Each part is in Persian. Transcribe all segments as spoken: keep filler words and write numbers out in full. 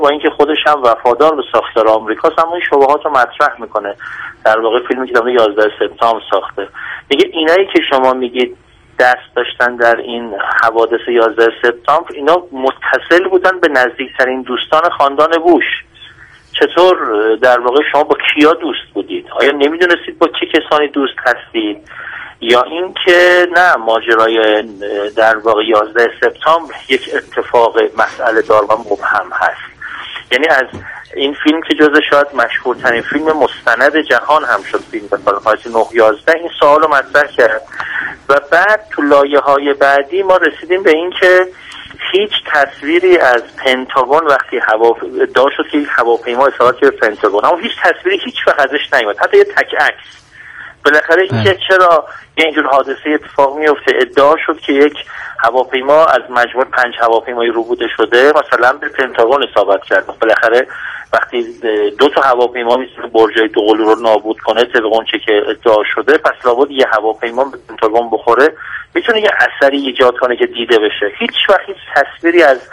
با اینکه خودش هم وفادار به ساختار آمریکاست، اما این شبهات رو مطرح میکنه. در واقع فیلمی که در یازده سپتامبر ساخته میگه اینایی که شما میگید دست داشتن در این حوادث یازده سپتامبر، اینا متصل بودن به نزدیکترین دوستان خاندان بوش. چطور در واقع شما با کیا دوست بودید؟ آیا نمیدونستید با چه کسانی دوست هستید؟ یا اینکه نه، ماجرای در واقع یازده سپتامبر یک اتفاق مسئله دار و مبهم هست. یعنی از این فیلم که جزو شاید مشهورترین فیلم مستند جهان هم شد، فیلم به سال نه یازده، این سوال رو مطرح کرد و بعد تو لایه های بعدی ما رسیدیم به این که هیچ تصویری از پنتاگون وقتی هوا ادعا شد که یک هواپیما اصابت به پنتاگون، اما هیچ تصویری هیچ وقت ازش نیامد، حتی یه تک عکس. بالاخره اینکه چرا یه اینجور حادثه اتفاق میفته؟ ادعا شد که یک هواپیما از مجموع پنج هواپیمای روبوده شده مثلا به پنتاگون اصابت کرد. بالاخره وقتی دو تا هواپیما میتونه برجای دوقلو رو نابود کنه طبق اون چه که ادعا شده، پس لابد یه هواپیما به پنتاگون بخوره میتونه یه اثری ایجاد کنه که دیده بشه. هیچ وقت هیچ تصویری از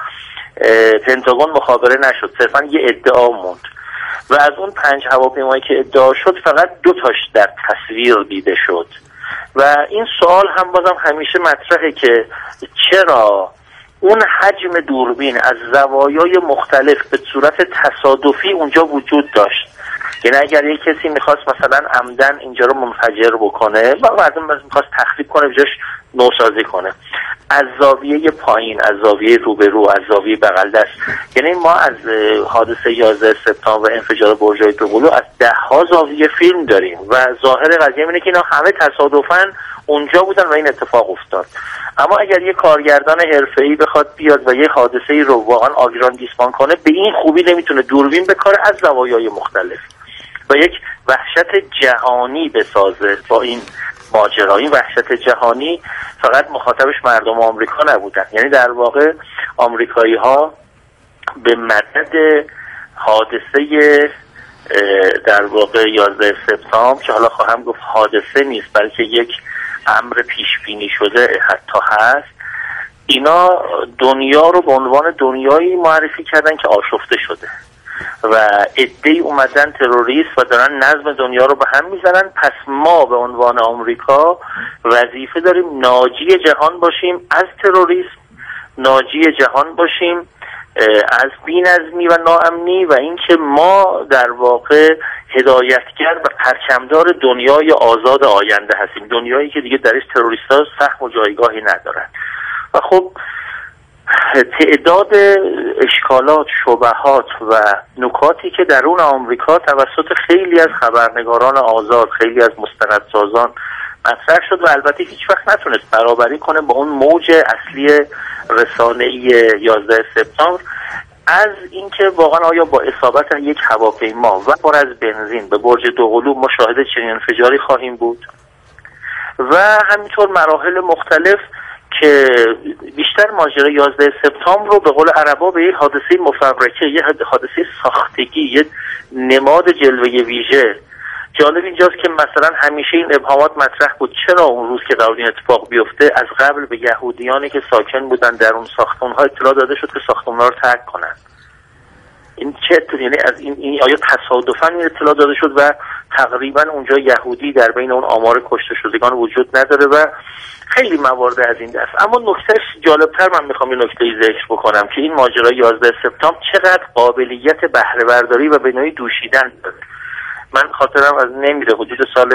پنتاگون مخابره نشد، صرفا یه ادعا موند و از اون پنج هواپیمایی که ادعا شد فقط دو تاش در تصویر دیده شد. و این سوال هم بازم همیشه مطرحه که چرا اون حجم دوربین از زوایای مختلف به صورت تصادفی اونجا وجود داشت. یعنی اگر یک کسی میخواست مثلا عمدن اینجا رو منفجر بکنه و مردم میخواست تخریب کنه بجاش نوسازی کنه، از زاویه پایین، از زاویه روبرو، از زاویه بغل دست. یعنی ما از حادثه یازده سپتامبر و انفجار برج‌های دوقلو از ده ها زاویه فیلم داریم و ظاهر قضیه اینه که اینا همه تصادفاً اونجا بودن و این اتفاق افتاد. اما اگر یک کارگردان حرفه‌ای بخواد بیاد و یک حادثه‌ای رو واقعا آگراندیسمان کنه، به این خوبی نمیتونه دوربین بکاره از زوایای مختلف و یک وحشت جهانی بسازه با این ماجرا. این وحشت جهانی فقط مخاطبش مردم آمریکا نبودن، یعنی در واقع آمریکایی ها به مدد حادثه در واقع یازده سپتامبر که حالا خواهم گفت حادثه نیست بلکه یک امر پیش بینی شده حتی هست، اینا دنیا رو به عنوان دنیایی معرفی کردن که آشفته شده و عده‌ای اومدن تروریست و دارن نظم دنیا رو به هم میزنن. پس ما به عنوان آمریکا وظیفه داریم ناجی جهان باشیم از تروریسم، ناجی جهان باشیم از بی‌نظمی و ناامنی و اینکه ما در واقع هدایتگر و پرچمدار دنیای آزاد آینده هستیم، دنیایی که دیگه درش تروریست‌ها سهم و جایگاهی ندارن. و خب تعداد اشکالات، شبهات و نکاتی که درون آمریکا توسط خیلی از خبرنگاران آزاد، خیلی از مستندسازان مطرح شد و البته هیچ وقت نتونست برابری کنه با اون موج اصلی رسانه‌ای یازده سپتامبر، از اینکه واقعا آیا با اصابت یک هواپیما و پر از بنزین به برج دوقلو ما شاهد چنین انفجاری خواهیم بود و همینطور مراحل مختلف که بیشتر ماجرای یازده سپتامبر رو به قول عربا به یک حادثه مفبرکه، یک حادثه ساختگی، یک نماد جلوه ویژه. جالب اینجاست که مثلا همیشه این ابهامات مطرح بود چرا اون روز که قرار این اتفاق بیفته از قبل به یهودیانی که ساکن بودن در اون ساختمان‌ها اطلاع داده شد که ساختمان‌ها رو ترک کنن. این چه یعنی از این, این آیا تصادفاً این اطلاع داده شد و تقریبا اونجا یهودی در بین اون آمار کشته شدگان وجود نداره و خیلی موارد از این دست. اما نکتهش جالبتر، من میخوام یه نکته‌ای ذکر بکنم که این ماجرای یازده سپتامبر چقدر قابلیت بهره برداری و به نوعی دوشیدن داره. من خاطرم از نمیره حدود سال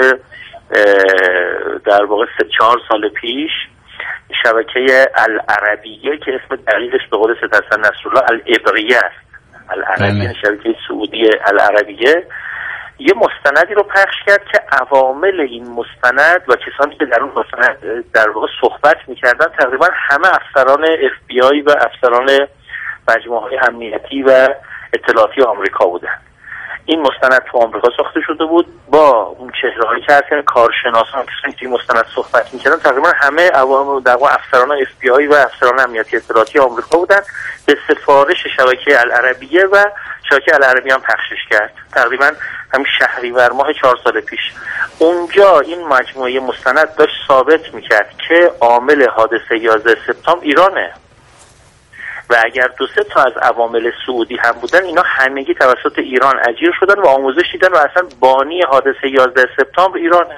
در واقع سه چهار سال پیش شبکه العربیه که اسم دقیقش به قول سید حسن نصرالله العبریه است، العربیه شبکه سعودی العربیه، یه مستندی رو پخش کرد که عوامل این مستند و کسانی که در اون مستند در واقع صحبت میکردن تقریبا همه افسران اف بی آی و افسران مجموعه امنیتی و اطلاعاتی آمریکا بودن. این مستند تو آمریکا ساخته شده بود با اون چهره‌هایی که هستن کارشناسان که توی مستند صحبت می‌کردن، تقریبا همه عوام در واقع افسران اف بی آی و افسران امنیتی اطلاعاتی آمریکا بودن. به سفارش شبکه العربیه و شبکه العربیه هم پخشش کرد تقریبا همین شهریور ماه چهار سال پیش. اونجا این مجموعه مستند داشت ثابت می‌کرد که عامل حادثه یازده سپتامبر ایرانه و اگر دو سه تا از عوامل سعودی هم بودن، اینا همگی توسط ایران اجیر شدن و آموزش دیدن و اصلا بانی حادثه یازده سپتامبر ایرانه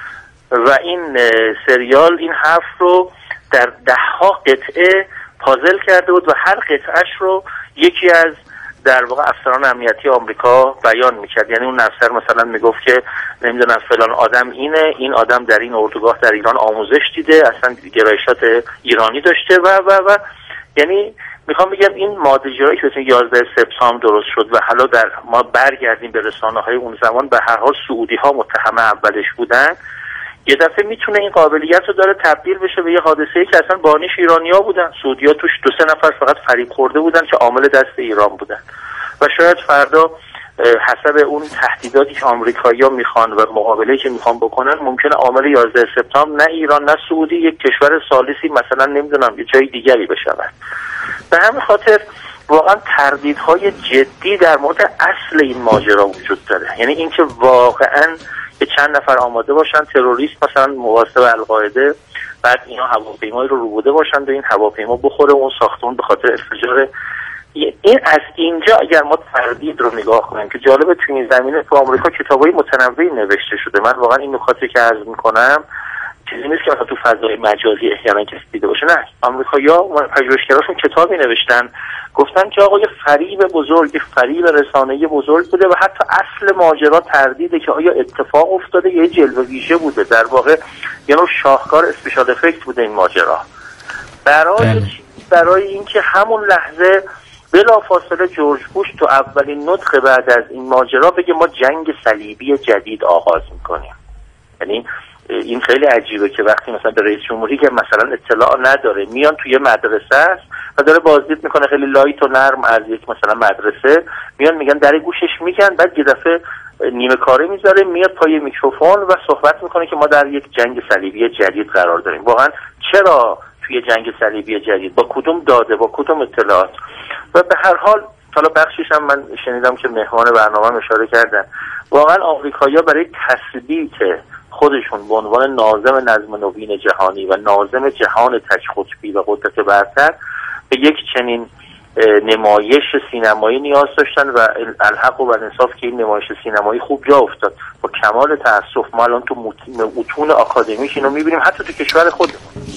و این سریال این حرف رو در ده ها قطعه پازل کرده بود و هر قطعهش رو یکی از در واقع افسران امنیتی آمریکا بیان میکرد. یعنی اون افسر مثلا میگفت که نمیدونم فلان آدم اینه، این آدم در این اردوگاه در ایران آموزش دیده، اصلا گرایشات ایرانی داشته و و و یعنی میخوام بگم این ماجرایی که مثلا یازده سپتامبر درست شد و حالا در ما برگردیم به رسانه‌های اون زمان، به هر حال سعودی‌ها متهم اولش بودن، یه دفعه میتونه این قابلیت رو داره تبدیل بشه به یه حادثه‌ای که اصلا بانیش ایرانی‌ها بودن. سعودی‌ها توش دو سه نفر فقط فریب خورده بودن که عامل دست ایران بودن و شاید فردا حسب اون تهدیداتی که آمریکایی‌ها میخوان و مقابله‌ای که میخوان بکنن، ممکنه عامل یازده سپتامبر نه ایران نه سعودی، یک کشور ثالثی مثلا نمیدونم یه جای دیگری بشود. به همین خاطر واقعا تردیدهای جدی در مورد اصل این ماجرا وجود داره. یعنی اینکه واقعا که چند نفر آماده باشن تروریست مثلا مواسط القاعده، بعد اینا هواپیمایی رو روبوده باشن و این هواپیما بخوره اون ساختمون به خاطر انفجار. این از اینجا اگر ما تردید رو نگاه کنیم که جالبه توی این زمینه تو آمریکا کتابای متنوعی نوشته شده. من واقعا این نکاتی که عرض میکنم چیزی نیست که تو فضای مجازی احیانا کسی دیده باشه، نه، آمریکایی‌ها پژوهشگراشون کتابی نوشتن گفتن که آقا یه فریب بزرگ، یه فریب رسانه‌ای بزرگ بوده و حتی اصل ماجرا تردیده که آیا اتفاق افتاده یا جلوه ویژه بوده. در واقع یه نوع شاهکار اسپشیال افکت بوده این ماجرا برای برای اینکه همون لحظه بلافاصله جورج بوش تو اولین نطق بعد از این ماجرا بگه ما جنگ صلیبی جدید آغاز می‌کنیم. یعنی این خیلی عجیبه که وقتی مثلا به رئیس جمهوری که مثلا اطلاع نداره میان توی مدرسه است و داره بازدید میکنه خیلی لایت و نرم از یک مثلا مدرسه، میان میگن در گوشش میگن، بعد یه دفعه نیمه کاره میذاره میاد پای میکروفون و صحبت میکنه که ما در یک جنگ صلیبی جدید قرار داریم. واقعا چرا توی جنگ صلیبی جدید، با کدوم داده، با کدوم اطلاعات؟ و به هر حال حالا بخشش هم من شنیدم که مهمان برنامه اشاره کردن، واقعا آمریکایی‌ها برای تثبیت خودشون به عنوان ناظم نظم نوین جهانی و ناظم جهان تک قطبی و قدرت برتر به یک چنین نمایش سینمایی نیاز داشتن و الحق و الانصاف که این نمایش سینمایی خوب جا افتاد. با کمال تأسف ما الان تو متون آکادمیک اینو میبینیم، حتی تو کشور خود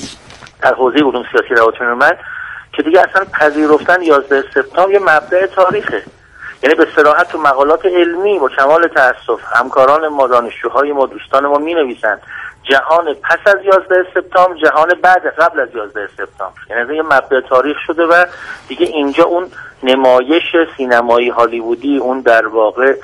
در حوزه علوم سیاسی روابط من که دیگه اصلا پذیرفتن یازده سپتامبر یه مبدأ تاریخه. یعنی به صراحت تو مقالات علمی با کمال تأسف همکاران ما، دانشجوهای ما، دوستان ما می نویسن جهان پس از یازده سپتامبر، جهان بعد قبل از یازده سپتامبر. یعنی یه مبدأ تاریخ شده و دیگه اینجا اون نمایش سینمایی هالیوودی، اون در واقع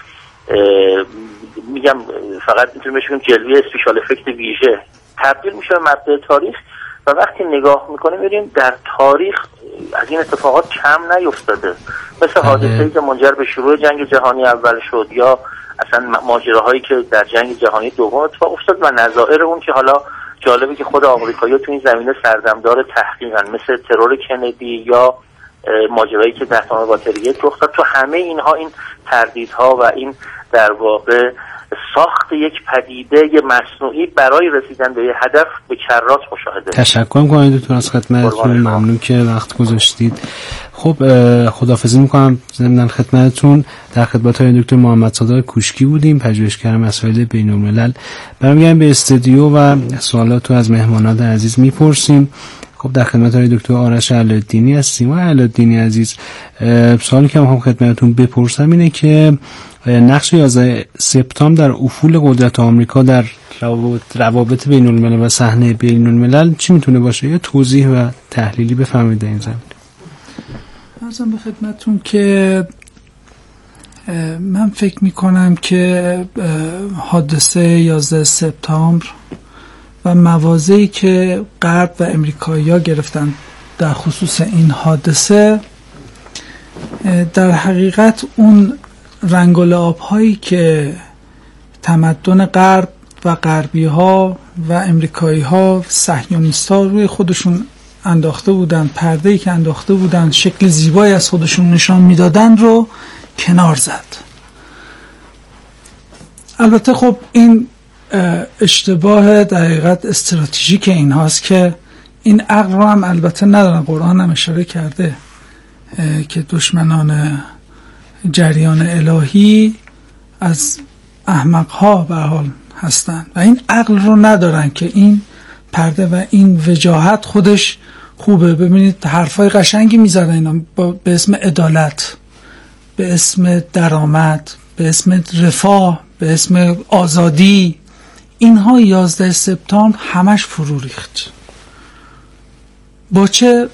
میگم فقط میتونیم بگیم جلوه اسپیشال افکت ویژه، تبدیل میشه به مبدأ تاریخ. و وقتی نگاه میکنیم میبینیم در تاریخ از این اتفاقات کم نیفتاده، مثل حادثه‌ای که منجر به شروع جنگ جهانی اول شد یا اصلا ماجراهایی که در جنگ جهانی دوم اتفاق افتاد و نظائر اون که حالا جالبه که خود آمریکایی‌ها تو این زمینه سردمدار تحقیقن، مثل ترور کندی یا ماجرایی که در سال واترگیت رخ داد. تو همه اینها این تردیدها و این در واقع ساخت یک پدیده مصنوعی برای رسیدن به یه هدف به کرات مشاهده. تشکر می‌کنم دکتر از خدمتتون، ممنون که وقت گذاشتید. خب خداحافظی می‌کنم ضمن خدمتتون. در خدمت های دکتر محمد صادق کوشکی بودیم، پژوهشگر مسائل بین‌الملل. برمیگردیم به استودیو و سوالات رو از مهمانان عزیز می‌پرسیم. خب در خدمت های دکتر آرش علالدینی هستیم. و علالدینی عزیز، سوالی که می‌خوام خدمتتون بپرسم اینه که نقش یازده سپتامبر در افول قدرت آمریکا در روابط بین الملل و صحنه بین الملل چی میتونه باشه؟ یه توضیح و تحلیلی بفرمایید در این زمینه. عرضم به خدمتتون که من فکر میکنم که حادثه یازده سپتامبر و موازه‌ای که غرب و امریکایی‌ها گرفتن در خصوص این حادثه در حقیقت اون رنگ و لعاب هایی که تمدن غرب و غربی ها و امریکایی ها صهیونیست ها روی خودشون انداخته بودن، پرده‌ای که انداخته بودن شکل زیبایی از خودشون نشان میدادن رو کنار زد. البته خب این اشتباه در حقیقت استراتژیک این هاست که این عقل رو هم البته ندارن، قرآن هم اشاره کرده که دشمنان جریان الهی از احمق‌ها به حال هستن و این عقل رو ندارن که این پرده و این وجاهت خودش خوبه. ببینید حرفای قشنگی میذارن اینا به اسم عدالت، به اسم درآمد، به اسم رفاه، به اسم آزادی. اینها یازده سپتامبر همش فرو ریخت. با چه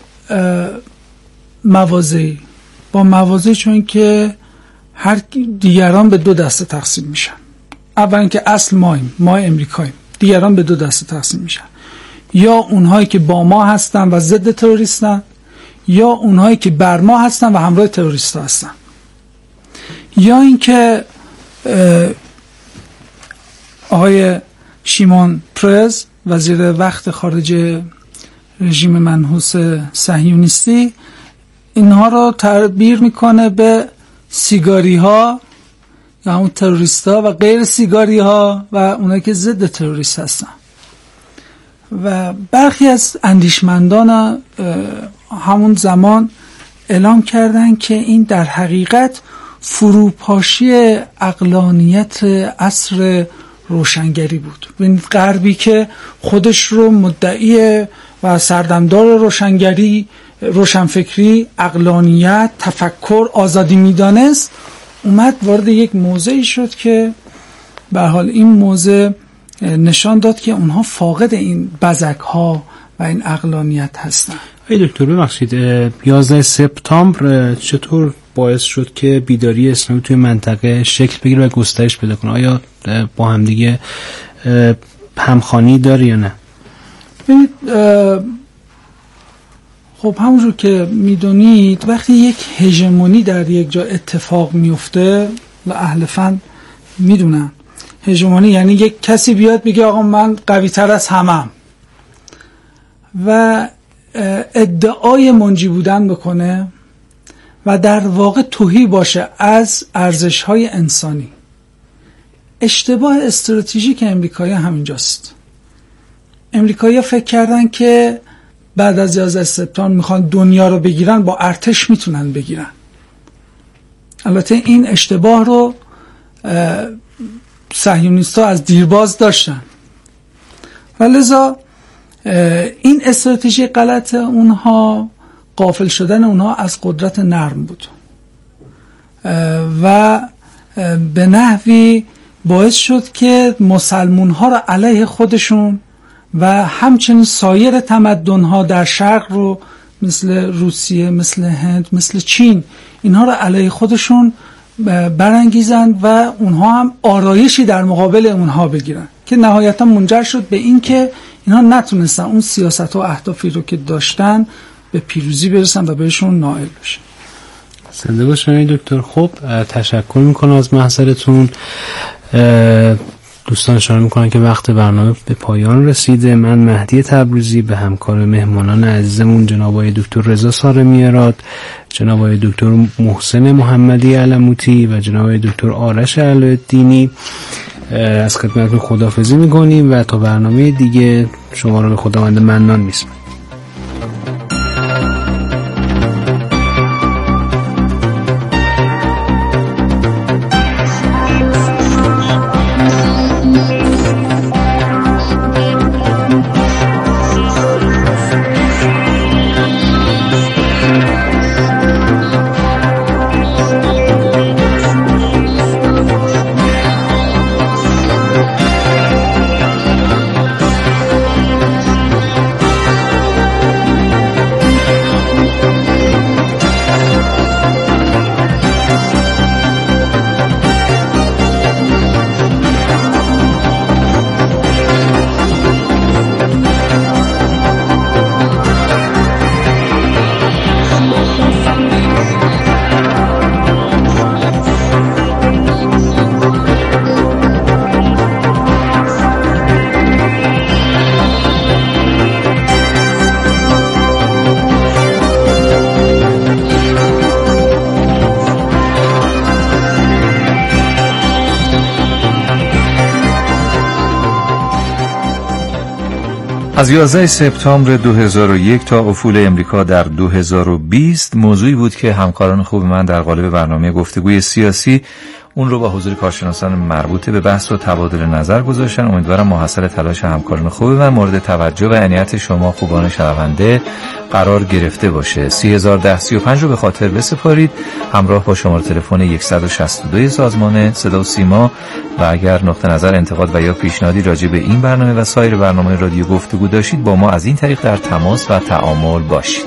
موازی؟ با موازی چون که هر دیگران به دو دسته تقسیم میشن. اولا که اصل ماییم، ما امریکاییم، دیگران به دو دسته تقسیم میشن، یا اونهایی که با ما هستن و ضد تروریستن، یا اونهایی که بر ما هستن و همراه تروریست هستن. یا اینکه آقای شیمون پرز وزیر وقت خارجه رژیم منحوس صهیونیستی اینها رو تعبیر میکنه به سیگاری ها یا همون تروریست ها و غیر سیگاری ها و اونایی که ضد تروریست هستن. و برخی از اندیشمندان همون زمان اعلام کردن که این در حقیقت فروپاشی عقلانیت عصر روشنگری بود. این غربی که خودش رو مدعی و سردمدار روشنگری، روشنفکری، عقلانیت، تفکر، آزادی میدانست، اومد وارد یک موضعی شد که به حال این موضع نشان داد که اونها فاقد این بزک ها و این عقلانیت هستن. ای دکتر ببخشید، یازده سپتامبر چطور باعث شد که بیداری اسلامی توی منطقه شکل بگیره و گسترش پیدا کنه؟ آیا با هم دیگه همخوانی داره یا نه؟ ببینید، خب همونجور که میدونید وقتی یک هژمونی در یک جا اتفاق میفته و اهل فن میدونن هژمونی یعنی یک کسی بیاد بگه آقا من قوی تر از همم و ادعای منجی بودن بکنه و در واقع تهی باشه از ارزش‌های انسانی. اشتباه استراتژیک امریکایی همینجاست. امریکایی‌ها فکر کردن که بعد از یازده سپتامبر میخوان دنیا رو بگیرن، با ارتش میتونن بگیرن. البته این اشتباه رو صهیونیست‌ها از دیرباز داشتن و لذا این استراتژی غلط اونها غافل شدن اونها از قدرت نرم بود و به نحوی باعث شد که مسلمان‌ها را علیه خودشون و همچنین سایر تمدن‌ها در شرق رو مثل روسیه، مثل هند، مثل چین، اینها را علیه خودشون برانگیزن و اونها هم آرایشی در مقابل اونها بگیرن که نهایتا منجر شد به این که اینها نتونستن اون سیاست و اهدافی رو که داشتن به پیروزی برسن و بهشون نائل بشن. زنده باشین دکتر. خب تشکر میکنم از محضرتون. دوستان اشاره میکنن که وقت برنامه به پایان رسیده. من مهدی تبریزی به همکار مهمانان عزیزمون جناب آقای دکتر رضا سارمی اراد، جناب آقای دکتر محسن محمدی علموتی و جناب آقای دکتر آرش علایالدینی از خدمتتون خداحافظی میکنیم و تا برنامه دیگه شما رو به خداوند منان میسپاریم. از یازده سپتامبر دو هزار و یک تا افول امریکا در دو هزار و بیست موضوعی بود که همکاران خوب من در قالب برنامه گفتگوی سیاسی اون رو با حضور کارشناسان مربوطه به بحث و تبادل نظر گذاشتن. امیدوارم محصل تلاش همکاران خوب من مورد توجه و عنایت شما خوبان شنونده قرار گرفته باشه. سی هزار ده سی و پنج رو به خاطر بسپارید، همراه با شماره تلفن صد و شصت و دو سازمان صدا و سیما، و اگر نقطه نظر، انتقاد و یا پیشنهادی راجع به این برنامه و سایر برنامه رادیو گفتگو داشتید با ما از این طریق در تماس و تعامل باشید.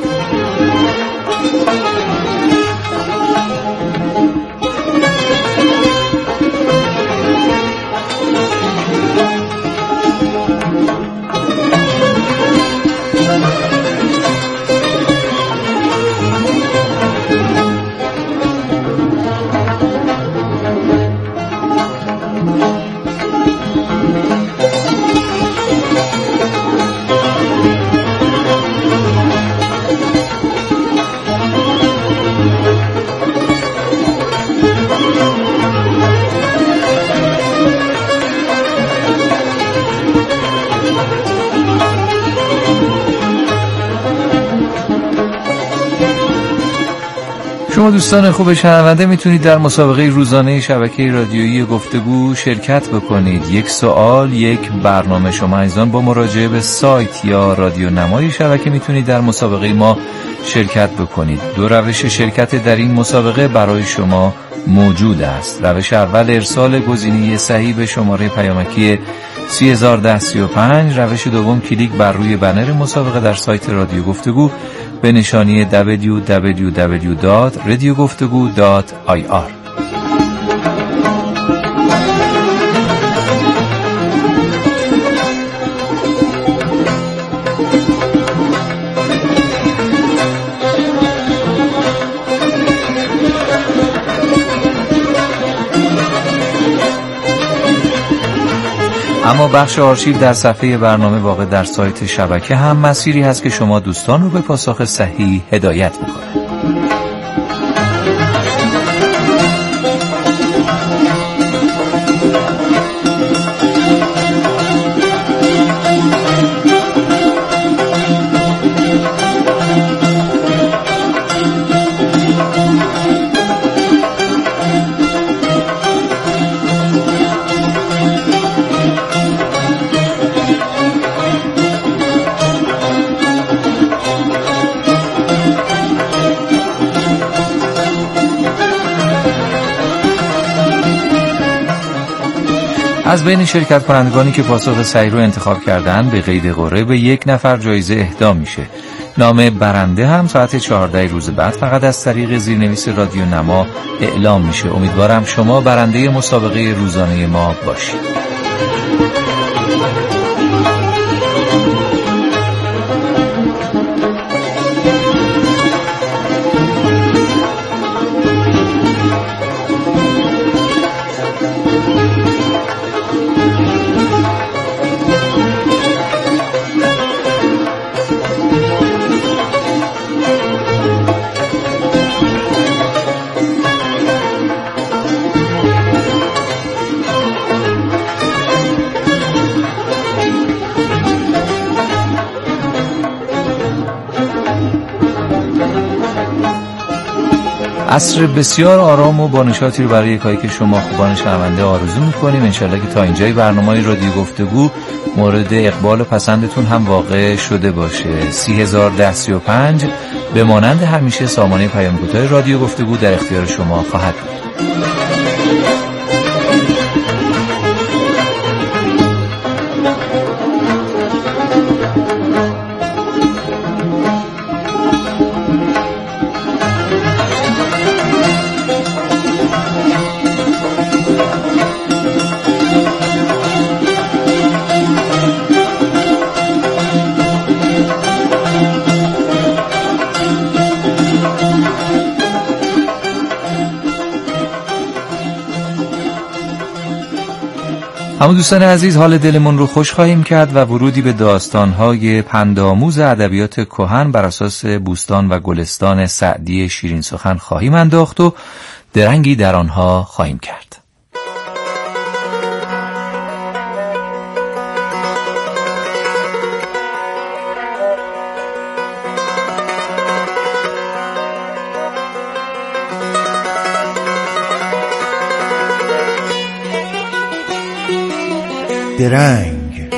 شما دوستان خوب شنونده میتونید در مسابقه روزانه شبکه رادیویی گفتگو شرکت بکنید. یک سوال، یک برنامه. شما عزیزان با مراجعه به سایت یا رادیو نمای شبکه میتونید در مسابقه ما شرکت بکنید. دو روش شرکت در این مسابقه برای شما موجود است. روش اول ارسال گزینه صحیح به شماره پیامکی سی هزار ده سی و پنج. روش دوم کلیک بر روی بنر مسابقه در سایت رادیو گفتگو به نشانی دبلیو دبلیو دبلیو دات رادیو گفتگو دات آی آر. اما بخش آرشیو در صفحه برنامه واقع در سایت شبکه هم مسیری هست که شما دوستان رو به پاسخ صحیح هدایت میکنه. از بین شرکت کنندگانی که پاسخ صحیح رو انتخاب کردن به قید قرعه به یک نفر جایزه اهدا میشه. نام برنده هم ساعت چهارده روز بعد فقط از طریق زیرنویس رادیو نما اعلام میشه. امیدوارم شما برنده مسابقه روزانه ما باشید. عصر بسیار آرام و با نشاطی رو برای یکایی که شما خوبان شنونده آرزو میکنیم. انشالله که تا اینجای برنامه رادیو گفتگو مورد اقبال و پسندتون هم واقع شده باشه. سی هزار ده سی و پنج به مانند همیشه سامانه پیام کوتاه رادیو گفتگو در اختیار شما خواهد بود. اما دوستان عزیز، حال دلمون رو خوش خواهیم کرد و ورودی به داستان‌های پندآموز ادبیات کهن بر اساس بوستان و گلستان سعدی شیرین سخن خواهیم انداخت و درنگی در آنها خواهیم کرد. درنگ.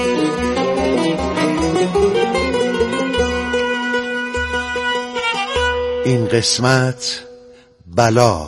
این قسمت بلا.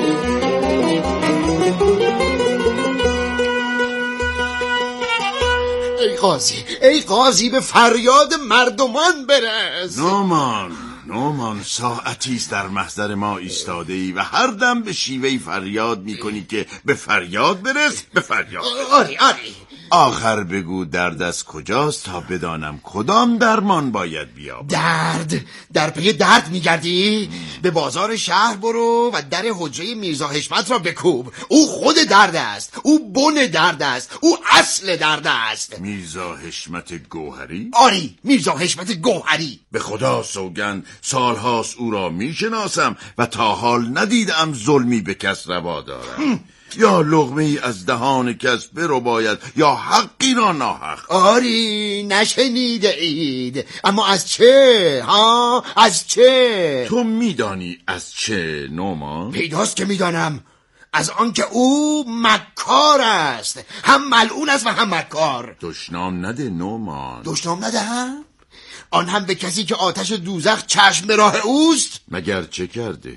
ای قاضی، ای قاضی، به فریاد مردمان برس. نومان، نومان، ساعتی است در محضر ما ایستاده ای و هر دم به شیوهی فریاد میکنی که به فریاد برس، به فریاد. آری آری. آخر بگو درد از کجاست تا بدانم کدام درمان باید بیابم. درد؟ در پی درد میگردی؟ به بازار شهر برو و در حجره میرزا حشمت را بکوب. او خود درد است، او بن درد است، او اصل درد است. میرزا حشمت گوهری؟ آری، میرزا حشمت گوهری. به خدا سوگند سالهاست او را میشناسم و تا حال ندیدم ظلمی به کس روا دارم. یا لقمه ای از دهان کس برو باید یا حقی را ناحق. آری، نشنیده اید. اما از چه؟ ها؟ از چه؟ تو میدانی از چه، نومان؟ پیداست که میدانم. از آنکه او مکار است، هم ملعون است و هم مکار. دشنام نده نومان. دشنام نده هم؟ آن هم به کسی که آتش دوزخ چشم به راه اوست؟ مگر چه کرده؟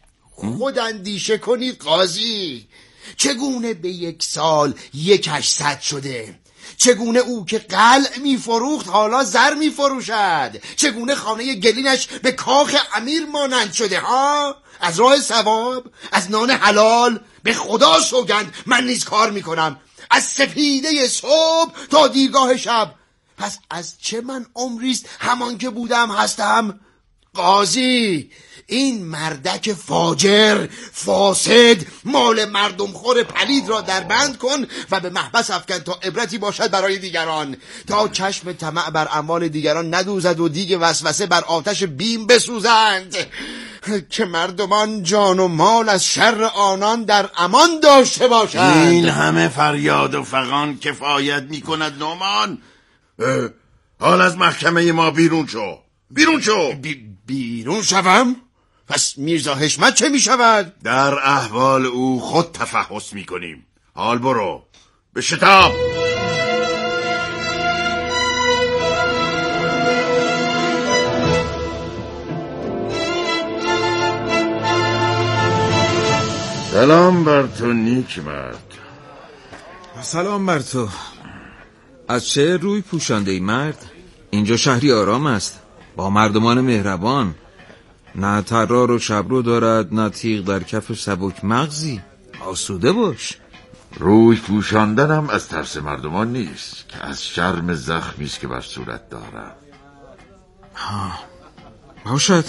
خود اندیشه کنید قاضی. چگونه به یک سال یکش صد شده؟ چگونه او که قلع می فروخت حالا زر می فروشد؟ چگونه خانه گلینش به کاخ امیر مانند شده ها؟ از راه ثواب، از نان حلال. به خدا سوگند من نیز کار می کنم، از سپیده صبح تا دیرگاه شب. پس از چه من عمریست همان که بودم هستم؟ قاضی، این مردک فاجر، فاسد، مال مردم خور پلید را در بند کن و به محبس افکن تا عبرتی باشد برای دیگران، تا چشم طمع بر اموال دیگران ندوزد و دیگ وسوسه بر آتش بیم بسوزند، که مردمان جان و مال از شر آنان در امان داشته باشند. این همه فریاد و فغان کفایت می کند نومان؟ حال از محکمه ما بیرون شو، بیرون شو. بی بیرون شوم؟ پس میرزا حشمت چه می شود؟ در احوال او خود تفحص می کنیم. حال برو به شتاب. سلام بر تو نیک مرد. سلام بر تو. از چه روی پوشانده ای مرد؟ اینجا شهری آرام است، با مردمان مهربان. نه طرار و شبرو دارد، نه تیغ در کف سبک مغزی. آسوده باش. روی پوشاندنم از ترس مردمان نیست، که از شرم زخمی است که بر صورت دارم. ها باشد.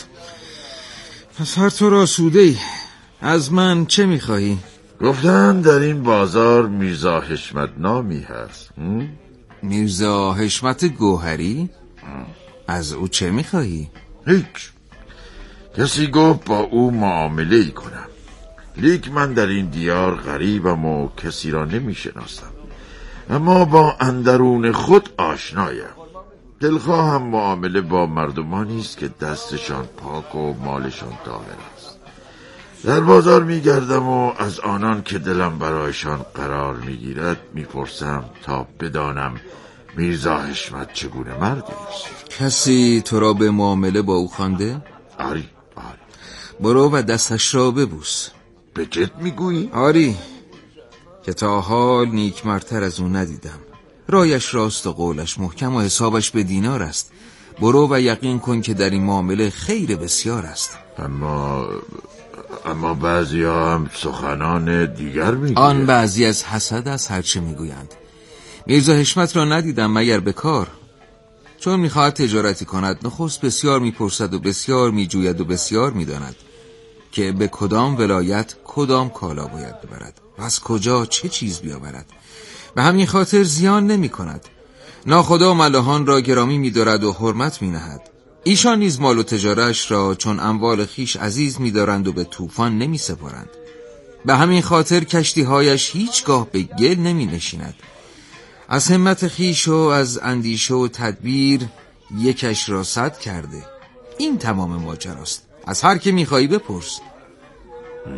پس هر طور آسوده ای. از من چه میخواهی؟ گفتن در این بازار میرزا حشمت نامی هست. هم؟ میرزا حشمت گوهری؟ از او چه میخواهی؟ هیچ. کسی گفت با او معامله ای کنم، لیک من در این دیار غریبم و کسی را نمی شناسم، اما با اندرون خود آشنایم. دلخواهم معامله با مردمانی است که دستشان پاک و مالشان طاهر است. در بازار می گردم و از آنان که دلم برایشان قرار می گیرد می پرسم تا بدانم میرزا حشمت چگونه مردی است. کسی تو را به معامله با او خوانده؟ آری آری. برو و دستش را ببوس. به جد میگویی؟ آری، که تا حال نیکمرتر از او ندیدم. رایش راست و قولش محکم و حسابش به دینار است. برو و یقین کن که در این معامله خیر بسیار است. اما اما بعضی ها هم سخنان دیگر میگویند. آن بعضی از حسد است هرچه میگویند. میرزا حشمت را ندیدم مگر به کار. چون میخواهد تجارتی کند نخست بسیار میپرسد و بسیار میجوید و بسیار میداند که به کدام ولایت کدام کالا باید ببرد و از کجا چه چیز بیاورد. به همین خاطر زیان نمی کند. ناخدا ملاحان را گرامی می‌دارد و حرمت می‌نهد. ایشان نیز مال و تجارش را چون اموال خیش عزیز می‌دارند و به طوفان نمی‌سپارند. به همین خاطر کشتی‌هایش هیچگاه به گل نمی‌نشیند. از همت خیش و از اندیشه و تدبیر یکش را صد کرده. این تمام ماجراست. از هر که می‌خواهی بپرس.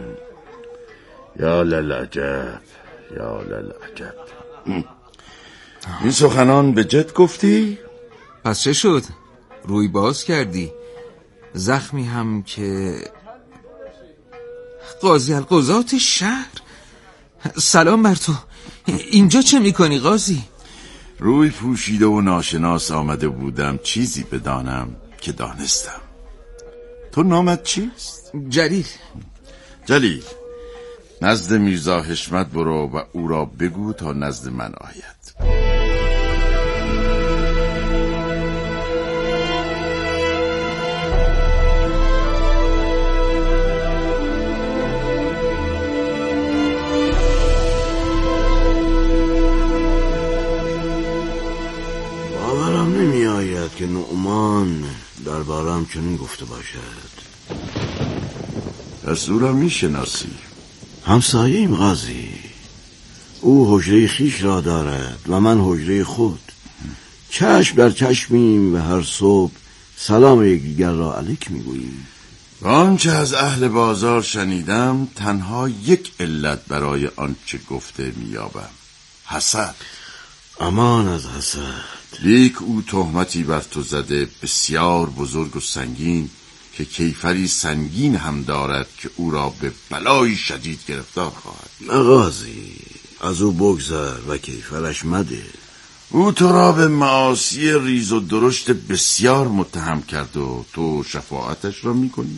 یا للعجب، یا للعجب. این سخنان به جد گفتی؟ پس چه شد؟ روی باز کردی. زخمی هم که قاضی القضات شهر. سلام بر تو. اینجا چه میکنی قاضی؟ روی پوشیده و ناشناس آمده بودم چیزی بدانم که دانستم. تو نامت چیست؟ جلیل. جلیل، نزد میرزا حشمت برو و او را بگو تا نزد من آید. باورم نمی آید که نعمان دربارم چنین گفته باشد. پس او را می شناسی؟ همسایه‌ایم قاضی. او حجره خیش را دارد و من حجره خود. چشم در چشمیم و هر صبح سلام یکدیگر را علیک میگوییم. آنچه از اهل بازار شنیدم تنها یک علت برای آنچه گفته میابم: حسد. امان از حسد. لیک او تهمتی بر تو زده بسیار بزرگ و سنگین که کیفری سنگین هم دارد که او را به بلای شدید گرفتار خواهد. قاضی، از او بگذر و کیفرش مده. او تو را به معاصی ریز و درشت بسیار متهم کرد و تو شفاعتش را میکنی؟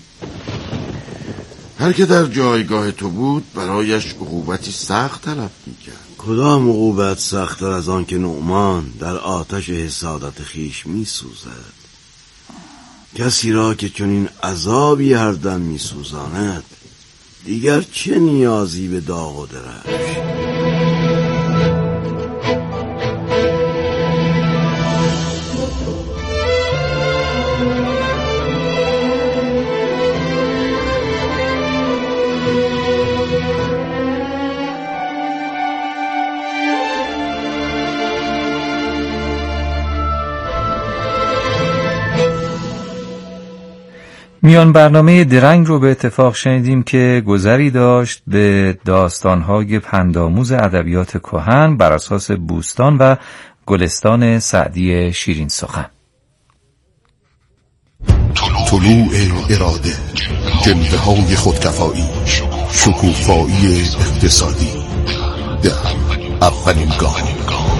هر که در جایگاه تو بود برایش عقوبتی سخت طلب میکرد. کدام عقوبت سخت‌تر از آن که نعمان در آتش حسادت خیش میسوزد؟ کسی را که چنین عذابی هر دم میسوزاند دیگر چه نیازی به داغ و درشت؟ میان برنامه درنگ رو به اتفاق شنیدیم که گذری داشت به داستان‌های پندآموز ادبیات کهن بر اساس بوستان و گلستان سعدی شیرین سخن. طلوع اراده، جنبه‌های خودکفایی، شکوفایی اقتصادی در اولین گام.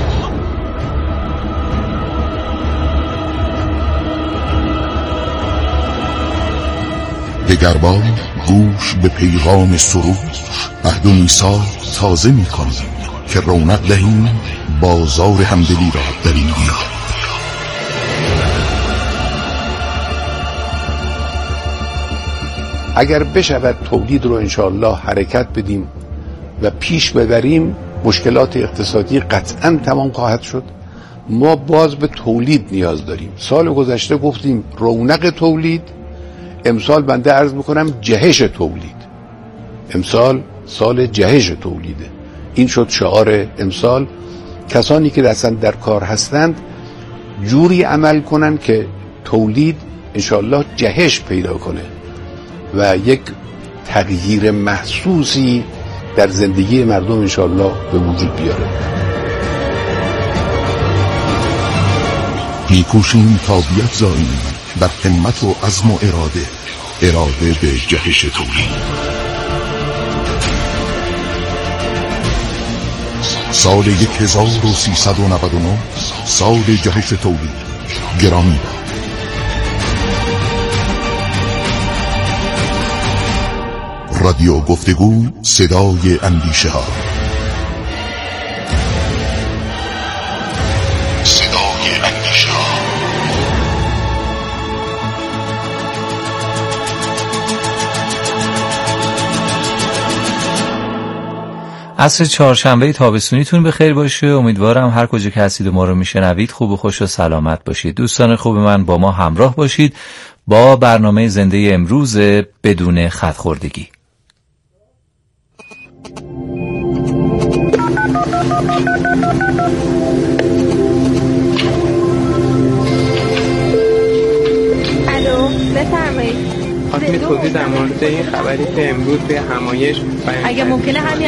دگربار گوش به پیغام سرود، عهد و میثاق تازه می کنیم که رونق دهیم بازار همدلی را در این دیار. اگر بشود تولید رو انشاءالله حرکت بدیم و پیش ببریم، مشکلات اقتصادی قطعاً تمام خواهد شد. ما باز به تولید نیاز داریم. سال گذشته گفتیم رونق تولید، امسال بنده عرض میکنم جهش تولید. امسال سال جهش تولیده. این شد شعار امسال. کسانی که اصلا در کار هستند جوری عمل کنن که تولید انشاءالله جهش پیدا کنه و یک تغییر محسوسی در زندگی مردم انشاءالله به وجود بیاره. میکوشیم تا بیفزاییم در همت و عزم و اراده اراده به جهش تولید. سال یک هزار و سیصد و نود و نه سال جهش تولید. گرامی رادیو گفتگو، صدای اندیشه ها. صدای اندیشه ها. عصر چهارشنبه تابستونیتون بخیر باشه. امیدوارم هر کجا که هستید و ما رو میشنوید خوب و خوش و سلامت باشید. دوستان خوب من، با ما همراه باشید با برنامه زنده امروز بدون خط‌خوردگی. الو، بفرمایید. خواستم توضیح در مورد این خبری که امروز به همایش بیان اگه ممکنه همین